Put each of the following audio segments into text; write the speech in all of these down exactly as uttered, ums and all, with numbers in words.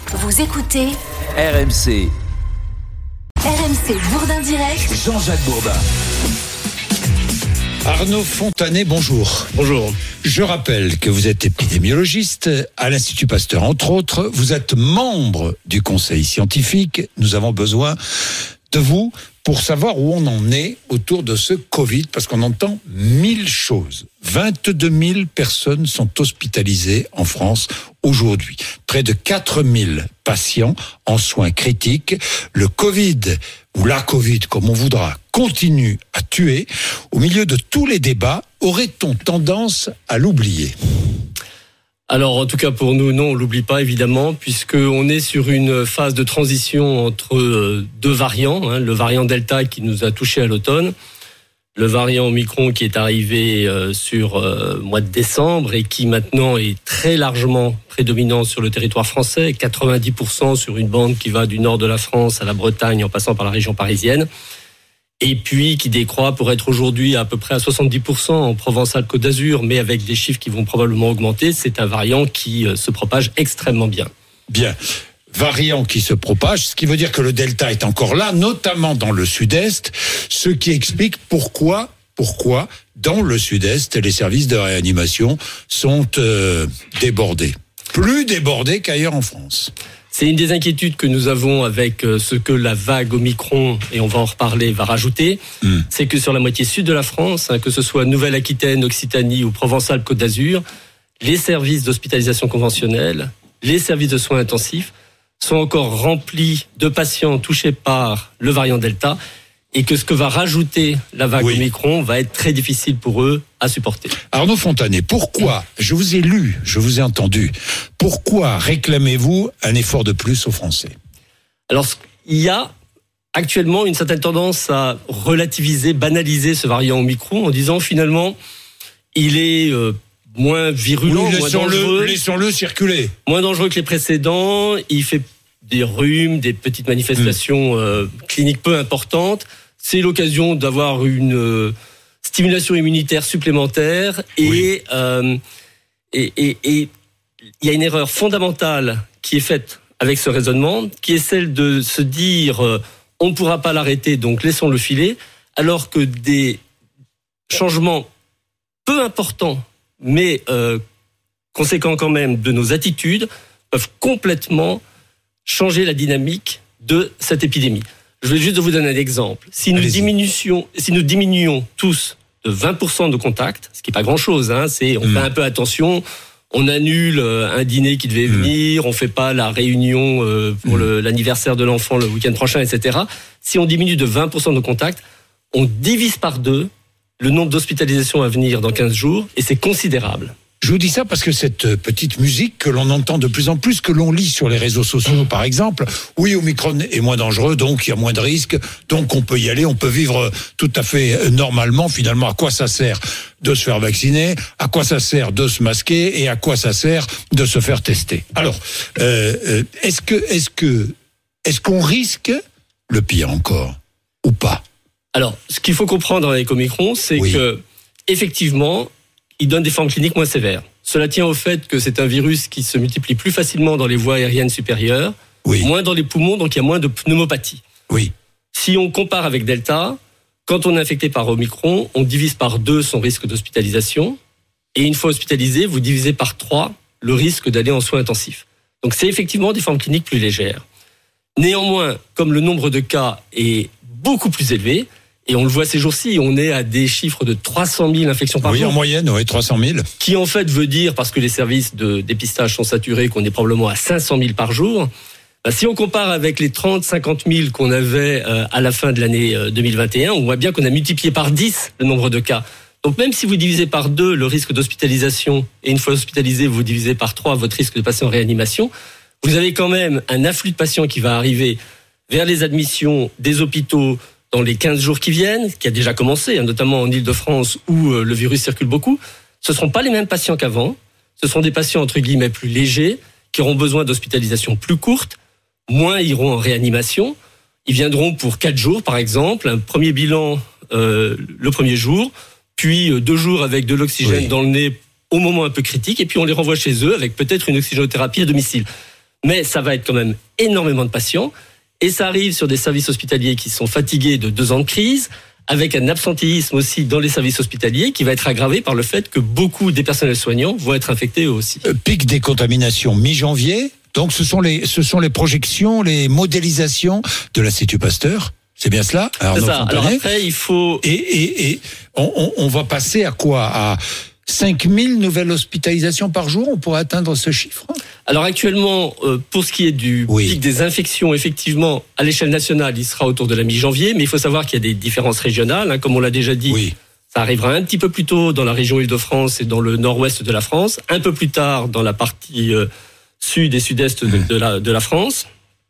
Vous écoutez R M C. R M C Bourdin Direct. Jean-Jacques Bourdin. Arnaud Fontanet, bonjour. Bonjour. Je rappelle que vous êtes épidémiologiste à l'Institut Pasteur, entre autres. Vous êtes membre du conseil scientifique. Nous avons besoin de vous pour savoir où on en est autour de ce Covid, parce qu'on entend mille choses. vingt-deux mille personnes sont hospitalisées en France aujourd'hui. Près de quatre mille patients en soins critiques. Le Covid, ou la Covid, comme on voudra, continue à tuer. Au milieu de tous les débats, aurait-on tendance à l'oublier ? Alors, en tout cas, pour nous, non, on l'oublie pas, évidemment, puisqu'on est sur une phase de transition entre deux variants, hein, le variant Delta qui nous a touchés à l'automne, le variant Omicron qui est arrivé euh, sur le euh, mois de décembre et qui maintenant est très largement prédominant sur le territoire français, quatre-vingt-dix pour cent sur une bande qui va du nord de la France à la Bretagne en passant par la région parisienne. Et puis qui décroît pour être aujourd'hui à peu près à soixante-dix pour cent en Provence-Alpes-Côte d'Azur, mais avec des chiffres qui vont probablement augmenter. C'est un variant qui se propage extrêmement bien. Bien. Variant qui se propage, ce qui veut dire que le Delta est encore là, notamment dans le Sud-Est, ce qui explique pourquoi, pourquoi dans le Sud-Est, les services de réanimation sont euh, débordés. Plus débordés qu'ailleurs en France. C'est une des inquiétudes que nous avons avec ce que la vague Omicron, et on va en reparler, va rajouter. Mmh. C'est que sur la moitié sud de la France, hein, que ce soit Nouvelle-Aquitaine, Occitanie ou Provence-Alpes-Côte d'Azur, les services d'hospitalisation conventionnelle, les services de soins intensifs sont encore remplis de patients touchés par le variant Delta, et que ce que va rajouter la vague oui. Omicron va être très difficile pour eux à supporter. Arnaud Fontanet, pourquoi, je vous ai lu, je vous ai entendu, pourquoi réclamez-vous un effort de plus aux Français ? Alors, il y a actuellement une certaine tendance à relativiser, banaliser ce variant Omicron en disant finalement, il est euh, moins virulent, oui, moins dangereux. Laissons-le circuler. Moins dangereux que les précédents, il fait des rhumes, des petites manifestations euh, cliniques peu importantes. C'est l'occasion d'avoir une euh, stimulation immunitaire supplémentaire et oui. euh, et et et il y a une erreur fondamentale qui est faite avec ce raisonnement, qui est celle de se dire euh, on ne pourra pas l'arrêter, donc laissons-le filer, alors que des changements peu importants, mais euh, conséquents quand même de nos attitudes, peuvent complètement changer la dynamique de cette épidémie. Je vais juste vous donner un exemple. Si nous diminuions, si nous diminuions tous de vingt pour cent de contacts, ce qui n'est pas grand-chose, hein, c'est on mmh. fait un peu attention, on annule un dîner qui devait mmh. venir, on fait pas la réunion euh, pour mmh. le, l'anniversaire de l'enfant le week-end prochain, et cetera. Si on diminue de vingt pour cent de contacts, on divise par deux le nombre d'hospitalisations à venir dans quinze jours, et c'est considérable. Je vous dis ça parce que cette petite musique que l'on entend de plus en plus, que l'on lit sur les réseaux sociaux par exemple, oui, Omicron est moins dangereux, donc il y a moins de risques, donc on peut y aller, on peut vivre tout à fait normalement. Finalement, à quoi ça sert de se faire vacciner ? À quoi ça sert de se masquer ? Et à quoi ça sert de se faire tester ? Alors, euh, est-ce que, est-ce que, est-ce qu'on risque le pire encore ou pas ? Alors, ce qu'il faut comprendre avec Omicron, c'est oui. que effectivement, il donne des formes cliniques moins sévères. Cela tient au fait que c'est un virus qui se multiplie plus facilement dans les voies aériennes supérieures, oui. moins dans les poumons, donc il y a moins de pneumopathie. Oui. Si on compare avec Delta, quand on est infecté par Omicron, on divise par deux son risque d'hospitalisation, et une fois hospitalisé, vous divisez par trois le risque d'aller en soins intensifs. Donc c'est effectivement des formes cliniques plus légères. Néanmoins, comme le nombre de cas est beaucoup plus élevé, et on le voit ces jours-ci, on est à des chiffres de trois cent mille infections par oui, jour. Oui, en moyenne, oui, trois cent mille. Qui en fait veut dire, parce que les services de dépistage sont saturés, qu'on est probablement à cinq cent mille par jour. Ben, si on compare avec les trente à cinquante mille qu'on avait euh, à la fin de l'année euh, deux mille vingt et un, on voit bien qu'on a multiplié par dix le nombre de cas. Donc même si vous divisez par deux le risque d'hospitalisation, et une fois hospitalisé, vous divisez par trois votre risque de passer en réanimation, vous avez quand même un afflux de patients qui va arriver vers les admissions des hôpitaux dans les quinze jours qui viennent, qui a déjà commencé, hein, notamment en Île-de-France où euh, le virus circule beaucoup. Ce ne seront pas les mêmes patients qu'avant. Ce seront des patients, entre guillemets, plus légers, qui auront besoin d'hospitalisation plus courte. Moins iront en réanimation. Ils viendront pour quatre jours, par exemple. Un premier bilan euh, le premier jour, puis euh, deux jours avec de l'oxygène oui. dans le nez au moment un peu critique, et puis on les renvoie chez eux avec peut-être une oxygénothérapie à domicile. mais ça va être quand même énormément de patients. Et ça arrive sur des services hospitaliers qui sont fatigués de deux ans de crise, avec un absentéisme aussi dans les services hospitaliers qui va être aggravé par le fait que beaucoup des personnels soignants vont être infectés eux aussi. Euh, pic des contaminations mi-janvier. Donc ce sont les ce sont les projections, les modélisations de l'Institut Pasteur. C'est bien cela, Arnaud C'est ça. Fontanet. Alors après, il faut... Et, et, et on, on, on va passer à quoi? À cinq mille nouvelles hospitalisations par jour? On pourrait atteindre ce chiffre? Alors actuellement, euh, pour ce qui est du Oui. pic des infections, effectivement, à l'échelle nationale, il sera autour de la mi-janvier, mais il faut savoir qu'il y a des différences régionales, hein, comme on l'a déjà dit. Oui. Ça arrivera un petit peu plus tôt dans la région Île-de-France et dans le nord-ouest de la France, un peu plus tard dans la partie euh, sud et sud-est de, de, la, de la France.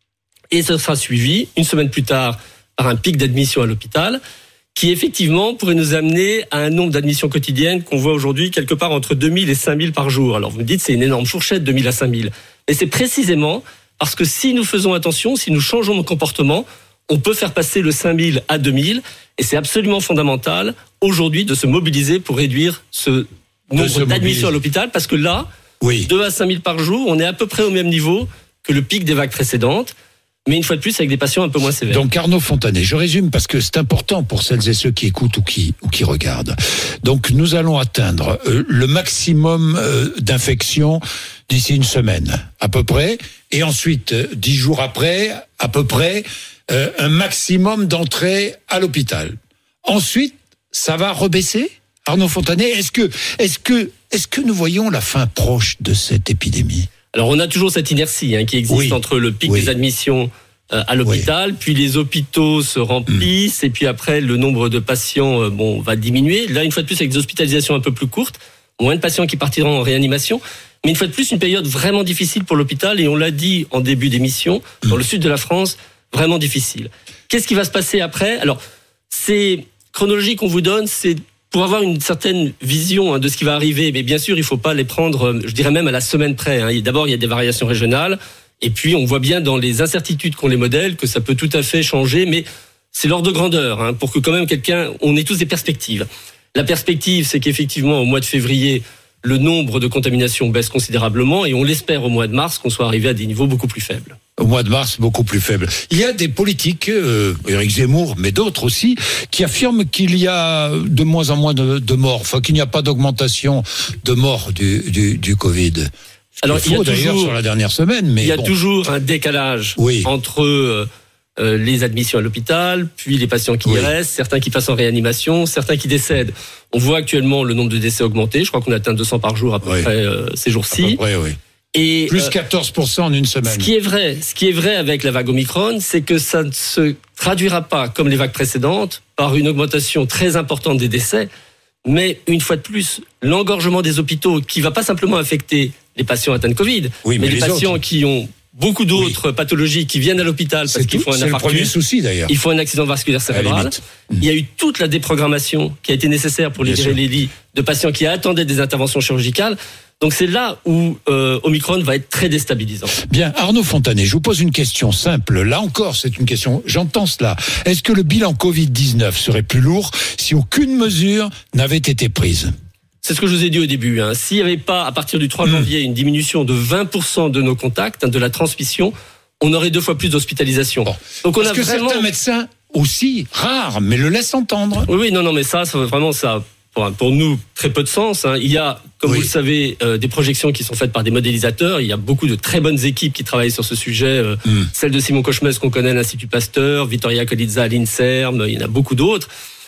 Et ce sera suivi, une semaine plus tard, par un pic d'admission à l'hôpital, qui effectivement pourrait nous amener à un nombre d'admissions quotidiennes qu'on voit aujourd'hui quelque part entre deux mille et cinq mille par jour. Alors vous me dites, c'est une énorme fourchette, deux mille à cinq mille. Et c'est précisément parce que si nous faisons attention, si nous changeons nos comportements, on peut faire passer le cinq mille à deux mille. Et c'est absolument fondamental aujourd'hui de se mobiliser pour réduire ce nombre d'admissions à l'hôpital. Parce que là, Oui. deux à cinq mille par jour, on est à peu près au même niveau que le pic des vagues précédentes. Mais une fois de plus, avec des patients un peu moins sévères. Donc Arnaud Fontanet, je résume parce que c'est important pour celles et ceux qui écoutent ou qui, ou qui regardent. Donc nous allons atteindre euh, le maximum euh, d'infections d'ici une semaine, à peu près. Et ensuite, euh, dix jours après, à peu près, euh, un maximum d'entrées à l'hôpital. Ensuite, ça va rebaisser, Arnaud Fontanet. Est-ce que, est-ce que, est-ce que nous voyons la fin proche de cette épidémie? Alors on a toujours cette inertie hein, qui existe Oui. entre le pic Oui. des admissions euh, à l'hôpital, oui. puis les hôpitaux se remplissent, mmh. et puis après le nombre de patients euh, bon va diminuer. Là, une fois de plus, avec des hospitalisations un peu plus courtes, moins de patients qui partiront en réanimation. Mais une fois de plus, une période vraiment difficile pour l'hôpital, et on l'a dit en début d'émission, mmh. dans le sud de la France, vraiment difficile. Qu'est-ce qui va se passer après? Alors, ces chronologies qu'on vous donne, c'est pour avoir une certaine vision hein, de ce qui va arriver, mais bien sûr, il ne faut pas les prendre, je dirais même à la semaine près. Hein. D'abord, il y a des variations régionales, et puis on voit bien dans les incertitudes qu'ont les modèles que ça peut tout à fait changer, mais c'est l'ordre de grandeur, hein, pour que quand même quelqu'un, on ait tous des perspectives. La perspective, c'est qu'effectivement, au mois de février, le nombre de contaminations baisse considérablement, et on l'espère au mois de mars qu'on soit arrivé à des niveaux beaucoup plus faibles. Au mois de mars, beaucoup plus faible. Il y a des politiques, euh, Éric Zemmour, mais d'autres aussi, qui affirment qu'il y a de moins en moins de, de morts, enfin qu'il n'y a pas d'augmentation de morts du, du, du Covid. Alors, il faut d'ailleurs sur la dernière semaine, mais il y a bon. toujours un décalage oui. entre euh, euh, les admissions à l'hôpital, puis les patients qui oui. y restent, certains qui passent en réanimation, certains qui décèdent. On voit actuellement le nombre de décès augmenter. Je crois qu'on atteint deux cents par jour à peu oui. près euh, ces jours-ci. À peu près, oui. Et, plus quatorze pour cent en une semaine. Ce qui est vrai, ce qui est vrai avec la vague Omicron, c'est que ça ne se traduira pas, comme les vagues précédentes, par une augmentation très importante des décès, mais une fois de plus, l'engorgement des hôpitaux qui va pas simplement affecter les patients atteints de Covid, oui, mais, mais les, les patients autres. qui ont beaucoup d'autres oui. pathologies qui viennent à l'hôpital parce qu'ils font un infarctus. C'est le premier souci d'ailleurs. Ils font un accident vasculaire cérébral. Il y a eu toute la déprogrammation qui a été nécessaire pour libérer les lits de patients qui attendaient des interventions chirurgicales. Donc c'est là où euh, Omicron va être très déstabilisant. Bien, Arnaud Fontanet, je vous pose une question simple. Là encore, c'est une question, j'entends cela. Est-ce que le bilan covid dix-neuf serait plus lourd si aucune mesure n'avait été prise ? C'est ce que je vous ai dit au début. Hein. S'il n'y avait pas, à partir du trois janvier, une diminution de vingt pour cent de nos contacts, hein, de la transmission, on aurait deux fois plus d'hospitalisation. Bon. Donc on Est-ce a que vraiment... certains médecins aussi, rares, mais le laissent entendre ? Oui, oui, non, non, mais ça, ça vraiment, ça... Pour nous, très peu de sens. Hein. Il y a, comme oui. vous le savez, euh, des projections qui sont faites par des modélisateurs. Il y a beaucoup de très bonnes équipes qui travaillent sur ce sujet. Euh, mm. Celle de Simon Kochmes qu'on connaît à l'Institut Pasteur, Vittoria Colizza à l'INSERM, il y en a beaucoup d'autres.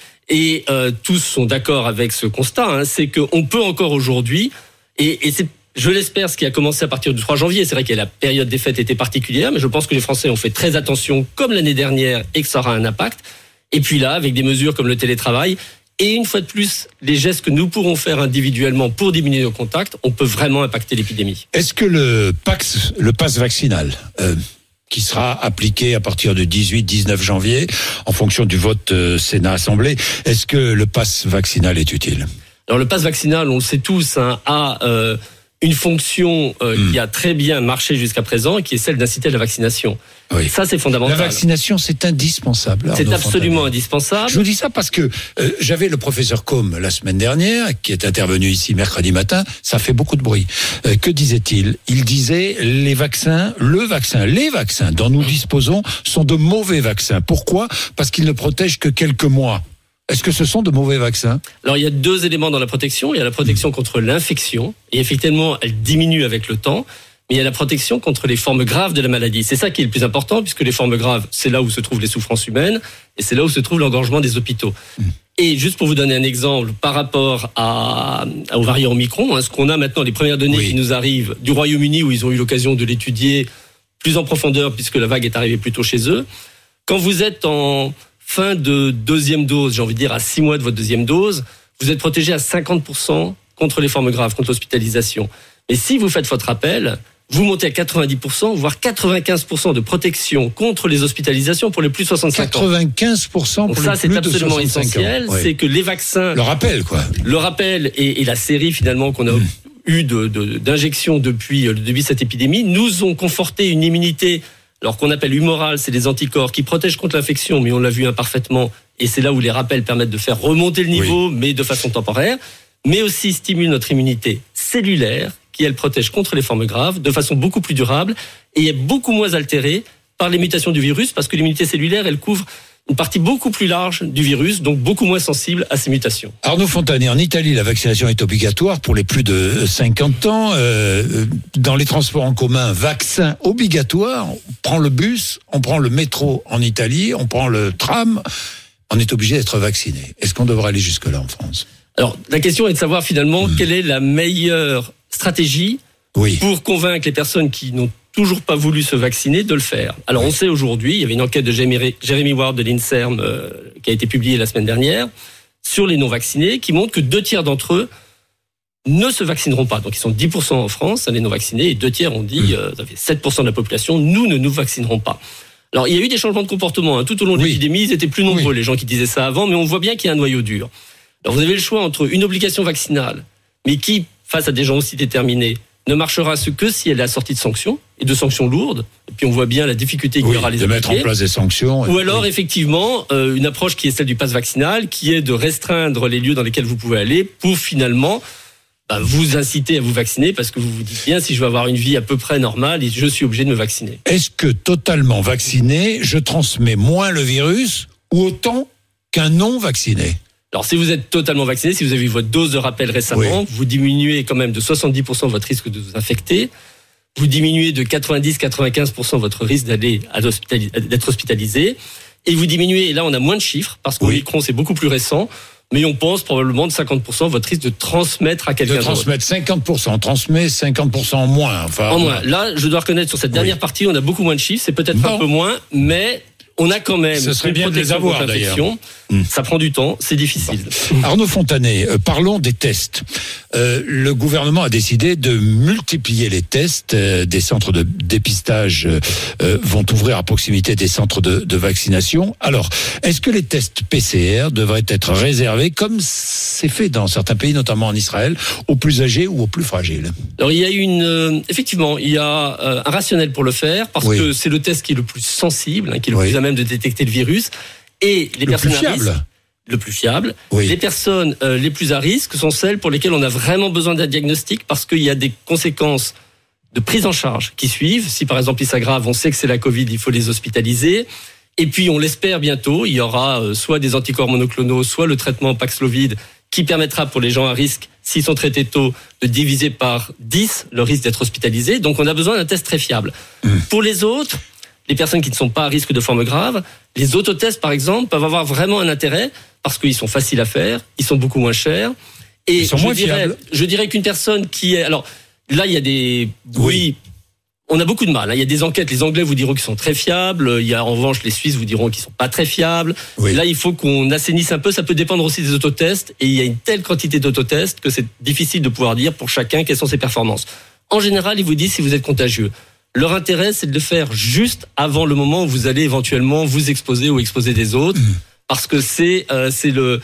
Et euh, tous sont d'accord avec ce constat. Hein, c'est qu'on peut encore aujourd'hui, et, et c'est, je l'espère, ce qui a commencé à partir du trois janvier. C'est vrai que la période des fêtes était particulière, mais je pense que les Français ont fait très attention, comme l'année dernière, et que ça aura un impact. Et puis là, avec des mesures comme le télétravail, et une fois de plus, les gestes que nous pourrons faire individuellement pour diminuer nos contacts, on peut vraiment impacter l'épidémie. Est-ce que le pax, le pass vaccinal, euh, qui sera appliqué à partir du dix-huit dix-neuf janvier, en fonction du vote euh, Sénat-Assemblée, est-ce que le pass vaccinal est utile ? Alors le pass vaccinal, on le sait tous, hein, a euh, une fonction euh, mmh. qui a très bien marché jusqu'à présent et qui est celle d'inciter à la vaccination. Oui. Ça, c'est fondamental. La vaccination, c'est indispensable. C'est Arnaud absolument Fontanier. indispensable. Je vous dis ça parce que euh, j'avais le professeur Combe la semaine dernière, qui est intervenu ici mercredi matin. Ça fait beaucoup de bruit. Euh, que disait-il ? Il disait les vaccins, le vaccin, les vaccins dont nous disposons sont de mauvais vaccins. Pourquoi ? Parce qu'ils ne protègent que quelques mois. Est-ce que ce sont de mauvais vaccins ? Alors, il y a deux éléments dans la protection. Il y a la protection mmh. contre l'infection, et effectivement, elle diminue avec le temps. Mais il y a la protection contre les formes graves de la maladie. C'est ça qui est le plus important, puisque les formes graves, c'est là où se trouvent les souffrances humaines, et c'est là où se trouve l'engorgement des hôpitaux. Mmh. Et juste pour vous donner un exemple, par rapport à, à, au variant Omicron, hein, ce qu'on a maintenant, les premières données oui. qui nous arrivent du Royaume-Uni, où ils ont eu l'occasion de l'étudier plus en profondeur, puisque la vague est arrivée plus tôt chez eux. Quand vous êtes en fin de deuxième dose, j'ai envie de dire à six mois de votre deuxième dose, vous êtes protégé à cinquante pour cent contre les formes graves, contre l'hospitalisation. Et si vous faites votre rappel, vous montez à quatre-vingt-dix pour cent, voire quatre-vingt-quinze pour cent de protection contre les hospitalisations pour les plus de soixante-cinq ans. quatre-vingt-quinze pour cent pour Donc les ça, plus c'est absolument de soixante-cinq essentiel. ans. Oui. C'est que les vaccins... Le rappel, quoi. Le rappel et, et la série, finalement, qu'on a mmh. eu de, de, d'injections depuis le début de cette épidémie, nous ont conforté une immunité, alors qu'on appelle humorale, c'est des anticorps qui protègent contre l'infection, mais on l'a vu imparfaitement, et c'est là où les rappels permettent de faire remonter le niveau, oui. mais de façon temporaire, mais aussi stimulent notre immunité cellulaire, qui elle protège contre les formes graves, de façon beaucoup plus durable, et est beaucoup moins altérée par les mutations du virus, parce que l'immunité cellulaire, elle couvre une partie beaucoup plus large du virus, donc beaucoup moins sensible à ces mutations. Arnaud Fontanier, en Italie, la vaccination est obligatoire pour les plus de cinquante ans. Euh, dans les transports en commun, vaccin obligatoire. On prend le bus, on prend le métro en Italie, on prend le tram. On est obligé d'être vacciné. Est-ce qu'on devrait aller jusque-là en France ? Alors, la question est de savoir finalement mmh. quelle est la meilleure stratégie oui. pour convaincre les personnes qui n'ont toujours pas voulu se vacciner de le faire. Alors, oui. on sait aujourd'hui, il y avait une enquête de Jeremy Ward de l'INSERM euh, qui a été publiée la semaine dernière sur les non-vaccinés qui montre que deux tiers d'entre eux ne se vaccineront pas. Donc, ils sont dix pour cent en France, les non-vaccinés, et deux tiers ont dit, mmh. euh, ça fait sept pour cent de la population, nous ne nous vaccinerons pas. Alors, il y a eu des changements de comportement. Hein. Tout au long de oui. l'épidémie, ils étaient plus nombreux, oui. les gens qui disaient ça avant, mais on voit bien qu'il y a un noyau dur. Alors, vous avez le choix entre une obligation vaccinale, mais qui, face à des gens aussi déterminés, ne marchera que si elle est assortie de sanctions, et de sanctions lourdes. Et puis, on voit bien la difficulté qu'il oui, y aura à les de appliquer. mettre en place des sanctions. Ou alors, oui. effectivement, euh, une approche qui est celle du pass vaccinal, qui est de restreindre les lieux dans lesquels vous pouvez aller pour finalement bah, vous inciter à vous vacciner, parce que vous vous dites bien, si je veux avoir une vie à peu près normale, je suis obligé de me vacciner. Est-ce que totalement vacciné, je transmets moins le virus ou autant qu'un non vacciné ? Alors, si vous êtes totalement vacciné, si vous avez eu votre dose de rappel récemment, oui. vous diminuez quand même de soixante-dix pour cent votre risque de vous infecter. Vous diminuez de quatre-vingt-dix à quatre-vingt-quinze pour cent votre risque d'aller à d'être hospitalisé. Et vous diminuez, et là on a moins de chiffres, parce que oui. Omicron c'est beaucoup plus récent, mais on pense probablement de cinquante pour cent votre risque de transmettre à quelqu'un d'autre. De transmettre cinquante pour cent, on transmet cinquante pour cent en moins. Enfin, en moins. Là, je dois reconnaître, sur cette dernière oui. partie, on a beaucoup moins de chiffres, c'est peut-être bon. un peu moins, mais... on a quand même ce serait bien de les avoir d'ailleurs. Mmh. Ça prend du temps, c'est difficile. Bon. Arnaud Fontanier, euh, parlons des tests. Euh, le gouvernement a décidé de multiplier les tests. Euh, des centres de dépistage euh, vont ouvrir à proximité des centres de, de vaccination. Alors, est-ce que les tests P C R devraient être réservés, comme c'est fait dans certains pays, notamment en Israël, aux plus âgés ou aux plus fragiles ? Alors, il y a une, euh, effectivement, il y a euh, un rationnel pour le faire, parce oui. que c'est le test qui est le plus sensible, hein, qui est le oui. plus à même de détecter le virus. Et les le personnes plus à risque, le plus fiable. Oui. Les personnes euh, les plus à risque sont celles pour lesquelles on a vraiment besoin d'un diagnostic, parce qu'il y a des conséquences de prise en charge qui suivent. Si par exemple ils s'aggravent, on sait que c'est la Covid, il faut les hospitaliser. Et puis on l'espère bientôt, il y aura euh, soit des anticorps monoclonaux, soit le traitement Paxlovid, qui permettra pour les gens à risque, s'ils sont traités tôt, de diviser par dix le risque d'être hospitalisés. Donc on a besoin d'un test très fiable. Mmh. Pour les autres, les personnes qui ne sont pas à risque de forme grave, les autotests, par exemple, peuvent avoir vraiment un intérêt parce qu'ils sont faciles à faire, ils sont beaucoup moins chers. Et ils sont je moins dirais, fiables. Je dirais qu'une personne qui est... Alors, là, il y a des... Oui, oui on a beaucoup de mal. Il y a des enquêtes, les Anglais vous diront qu'ils sont très fiables. Il y a en revanche les Suisses vous diront qu'ils sont pas très fiables. Oui. Là, il faut qu'on assainisse un peu. Ça peut dépendre aussi des autotests. Et il y a une telle quantité d'autotests que c'est difficile de pouvoir dire pour chacun quelles sont ses performances. En général, ils vous disent si vous êtes contagieux. Leur intérêt, c'est de le faire juste avant le moment où vous allez éventuellement vous exposer ou exposer des autres, mmh. parce que c'est euh, c'est le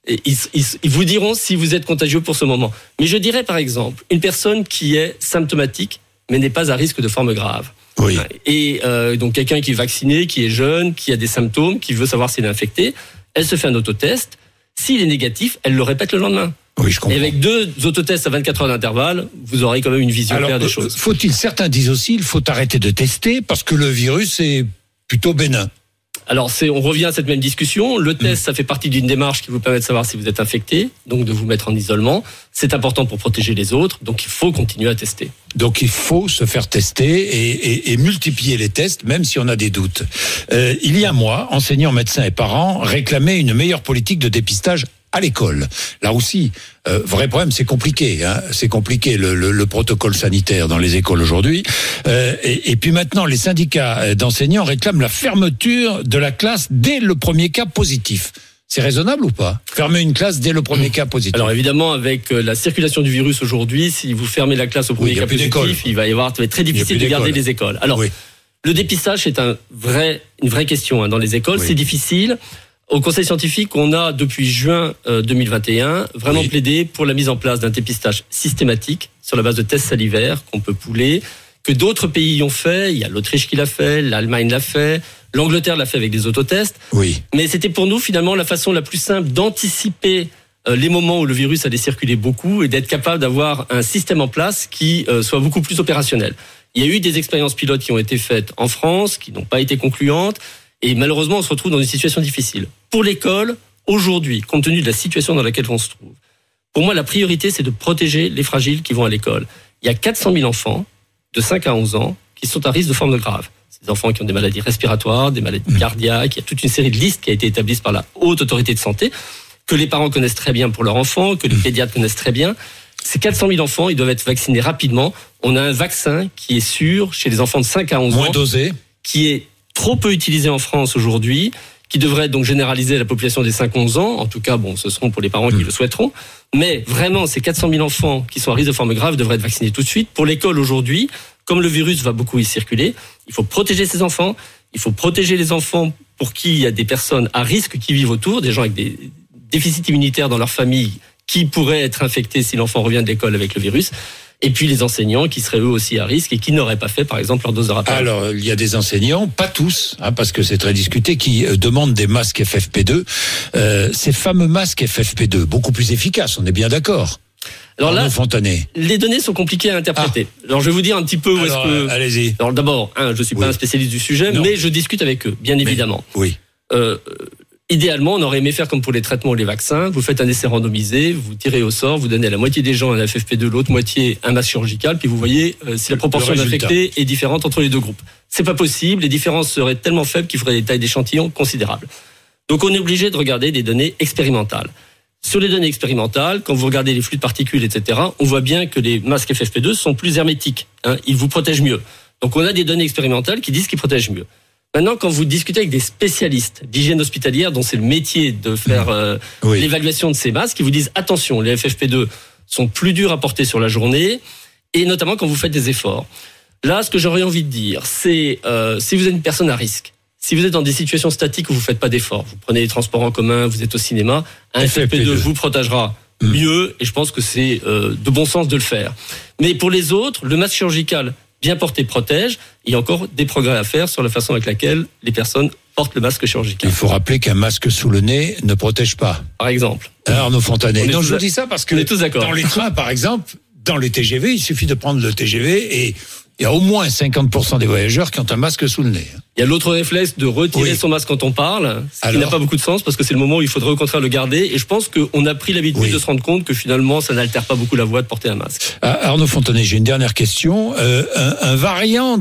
Et ils, ils, ils vous diront si vous êtes contagieux pour ce moment. Mais je dirais par exemple, une personne qui est symptomatique, mais n'est pas à risque de forme grave. Oui. Et euh, donc quelqu'un qui est vacciné, qui est jeune, qui a des symptômes, qui veut savoir s'il est infecté, elle se fait un autotest. S'il est négatif, elle le répète le lendemain. Oui, je comprends. Et avec deux autotests à vingt-quatre heures d'intervalle, vous aurez quand même une vision Alors, claire des euh, choses. Faut-il, certains disent aussi, il faut arrêter de tester parce que le virus est plutôt bénin. Alors, c'est, on revient à cette même discussion. Le test, mmh. ça fait partie d'une démarche qui vous permet de savoir si vous êtes infecté, donc de vous mettre en isolement. C'est important pour protéger les autres, donc il faut continuer à tester. Donc il faut se faire tester et, et, et multiplier les tests, même si on a des doutes. Euh, il y a un mois, enseignants, médecins et parents réclamaient une meilleure politique de dépistage à l'école. Là aussi, euh, vrai problème, c'est compliqué. Hein, c'est compliqué le, le, le protocole sanitaire dans les écoles aujourd'hui. Euh, et, et puis maintenant, les syndicats d'enseignants réclament la fermeture de la classe dès le premier cas positif. C'est raisonnable ou pas ? Fermer une classe dès le premier cas positif. Alors évidemment, avec la circulation du virus aujourd'hui, si vous fermez la classe au premier oui, cas positif, il va y avoir, ça va être très difficile de garder les écoles. Alors, oui. le dépistage, c'est un vrai, une vraie question hein, dans les écoles. Oui. C'est difficile. Au Conseil scientifique, on a depuis juin euh, deux mille vingt et un vraiment oui. plaidé pour la mise en place d'un dépistage systématique sur la base de tests salivaires qu'on peut pouler, que d'autres pays ont fait. Il y a l'Autriche qui l'a fait, l'Allemagne l'a fait, l'Angleterre l'a fait avec des autotests. Oui. Mais c'était pour nous finalement la façon la plus simple d'anticiper euh, les moments où le virus allait circuler beaucoup et d'être capable d'avoir un système en place qui euh, soit beaucoup plus opérationnel. Il y a eu des expériences pilotes qui ont été faites en France, qui n'ont pas été concluantes. Et malheureusement, on se retrouve dans une situation difficile. Pour l'école, aujourd'hui, compte tenu de la situation dans laquelle on se trouve, pour moi, la priorité, c'est de protéger les fragiles qui vont à l'école. Il y a quatre cent mille enfants de cinq à onze ans qui sont à risque de forme de grave. C'est des enfants qui ont des maladies respiratoires, des maladies mmh. cardiaques. Il y a toute une série de listes qui a été établie par la Haute Autorité de Santé, que les parents connaissent très bien pour leurs enfants, que les mmh. pédiatres connaissent très bien. Ces quatre cent mille enfants, ils doivent être vaccinés rapidement. On a un vaccin qui est sûr chez les enfants de cinq à onze ans. Moins dosé. Qui est trop peu utilisé en France aujourd'hui, qui devrait être donc généralisé à la population des cinq à onze ans. En tout cas, bon, ce seront pour les parents qui mmh. le souhaiteront. Mais vraiment, ces quatre cent mille enfants qui sont à risque de forme grave devraient être vaccinés tout de suite. Pour l'école aujourd'hui, comme le virus va beaucoup y circuler, il faut protéger ces enfants. Il faut protéger les enfants pour qui il y a des personnes à risque qui vivent autour, des gens avec des déficits immunitaires dans leur famille qui pourraient être infectés si l'enfant revient de l'école avec le virus. Et puis les enseignants qui seraient eux aussi à risque et qui n'auraient pas fait, par exemple, leur dose de rappel. Alors, il y a des enseignants, pas tous, hein, parce que c'est très discuté, qui euh, demandent des masques F F P deux. Euh, ces fameux masques F F P deux, beaucoup plus efficaces, on est bien d'accord. Alors là, Fontanet. Les données sont compliquées à interpréter. Ah. Alors je vais vous dire un petit peu où Alors, est-ce que... Allez-y. Alors d'abord, hein, je suis pas oui. un spécialiste du sujet, non. mais je discute avec eux, bien évidemment. Mais, oui. Euh, Idéalement, on aurait aimé faire comme pour les traitements ou les vaccins. Vous faites un essai randomisé, vous tirez au sort, vous donnez à la moitié des gens un F F P deux, l'autre moitié un masque chirurgical, puis vous voyez euh, si la proportion d'infectés est différente entre les deux groupes. C'est pas possible, les différences seraient tellement faibles qu'il faudrait des tailles d'échantillons considérables. Donc on est obligé de regarder des données expérimentales. Sur les données expérimentales, quand vous regardez les flux de particules, et cetera, on voit bien que les masques F F P deux sont plus hermétiques. Hein, ils vous protègent mieux. Donc on a des données expérimentales qui disent qu'ils protègent mieux. Maintenant, quand vous discutez avec des spécialistes d'hygiène hospitalière, dont c'est le métier de faire euh, oui. l'évaluation de ces masques, ils vous disent attention, les F F P deux sont plus durs à porter sur la journée, et notamment quand vous faites des efforts. Là, ce que j'aurais envie de dire, c'est euh, si vous êtes une personne à risque, si vous êtes dans des situations statiques où vous ne faites pas d'efforts, vous prenez les transports en commun, vous êtes au cinéma, un F F P deux vous protégera mmh. mieux, et je pense que c'est euh, de bon sens de le faire. Mais pour les autres, le masque chirurgical bien porté protège. Il y a encore des progrès à faire sur la façon avec laquelle les personnes portent le masque chirurgical. Il faut rappeler qu'un masque sous le nez ne protège pas. Par exemple. Arnaud Fontanet. Non, je vous dis ça parce que dans les trains, par exemple, dans les T G V, il suffit de prendre le T G V et il y a au moins cinquante pour cent des voyageurs qui ont un masque sous le nez. Il y a l'autre réflexe de retirer oui. son masque quand on parle, ce qui n'a pas beaucoup de sens parce que c'est le moment où il faudrait au contraire le garder. Et je pense qu'on a pris l'habitude oui. de se rendre compte que finalement, ça n'altère pas beaucoup la voie de porter un masque. Ah, Arnaud Fontanet, j'ai une dernière question. Euh, un, un variant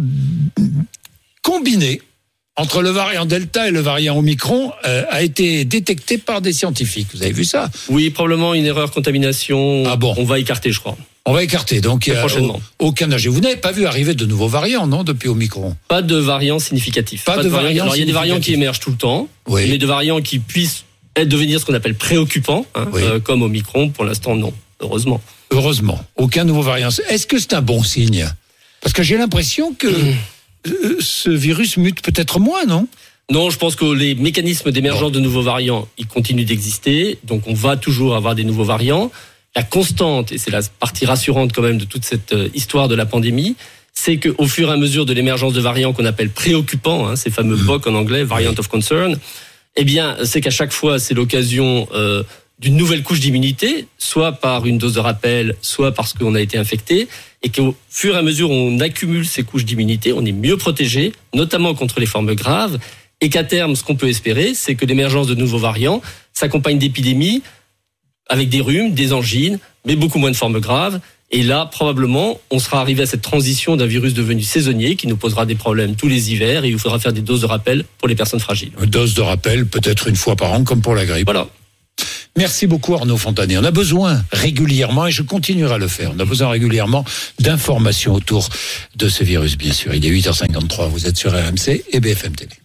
combiné entre le variant Delta et le variant Omicron euh, a été détecté par des scientifiques. Vous avez vu ça ? Oui, probablement une erreur contamination. Ah bon ? On va écarter, je crois. On va écarter, donc il y a aucun danger. Vous n'avez pas vu arriver de nouveaux variants, non, depuis Omicron ? Pas de variants significatifs. Pas, pas de, de variants. Alors il y a des variants qui émergent tout le temps, oui. mais de variants qui puissent être, devenir ce qu'on appelle préoccupants, hein, oui. euh, comme Omicron, pour l'instant non, heureusement. Heureusement, aucun nouveau variant. Est-ce que c'est un bon signe ? Parce que j'ai l'impression que mmh. ce virus mute peut-être moins, non ? Non, je pense que les mécanismes d'émergence de nouveaux variants, ils continuent d'exister. Donc, on va toujours avoir des nouveaux variants. La constante, et c'est la partie rassurante quand même de toute cette histoire de la pandémie, c'est qu'au fur et à mesure de l'émergence de variants qu'on appelle préoccupants, hein, ces fameux V O C en anglais, Variant of Concern, eh bien, c'est qu'à chaque fois, c'est l'occasion euh, d'une nouvelle couche d'immunité, soit par une dose de rappel, soit parce qu'on a été infecté, et qu'au fur et à mesure où on accumule ces couches d'immunité, on est mieux protégé, notamment contre les formes graves, et qu'à terme, ce qu'on peut espérer, c'est que l'émergence de nouveaux variants s'accompagne d'épidémies avec des rhumes, des angines, mais beaucoup moins de formes graves. Et là, probablement, on sera arrivé à cette transition d'un virus devenu saisonnier qui nous posera des problèmes tous les hivers et il faudra faire des doses de rappel pour les personnes fragiles. Une dose de rappel, peut-être une fois par an, comme pour la grippe. Voilà. Merci beaucoup Arnaud Fontanier. On a besoin régulièrement, et je continuerai à le faire, on a besoin régulièrement d'informations autour de ce virus, bien sûr. Il est huit heures cinquante-trois, vous êtes sur R M C et B F M Télé.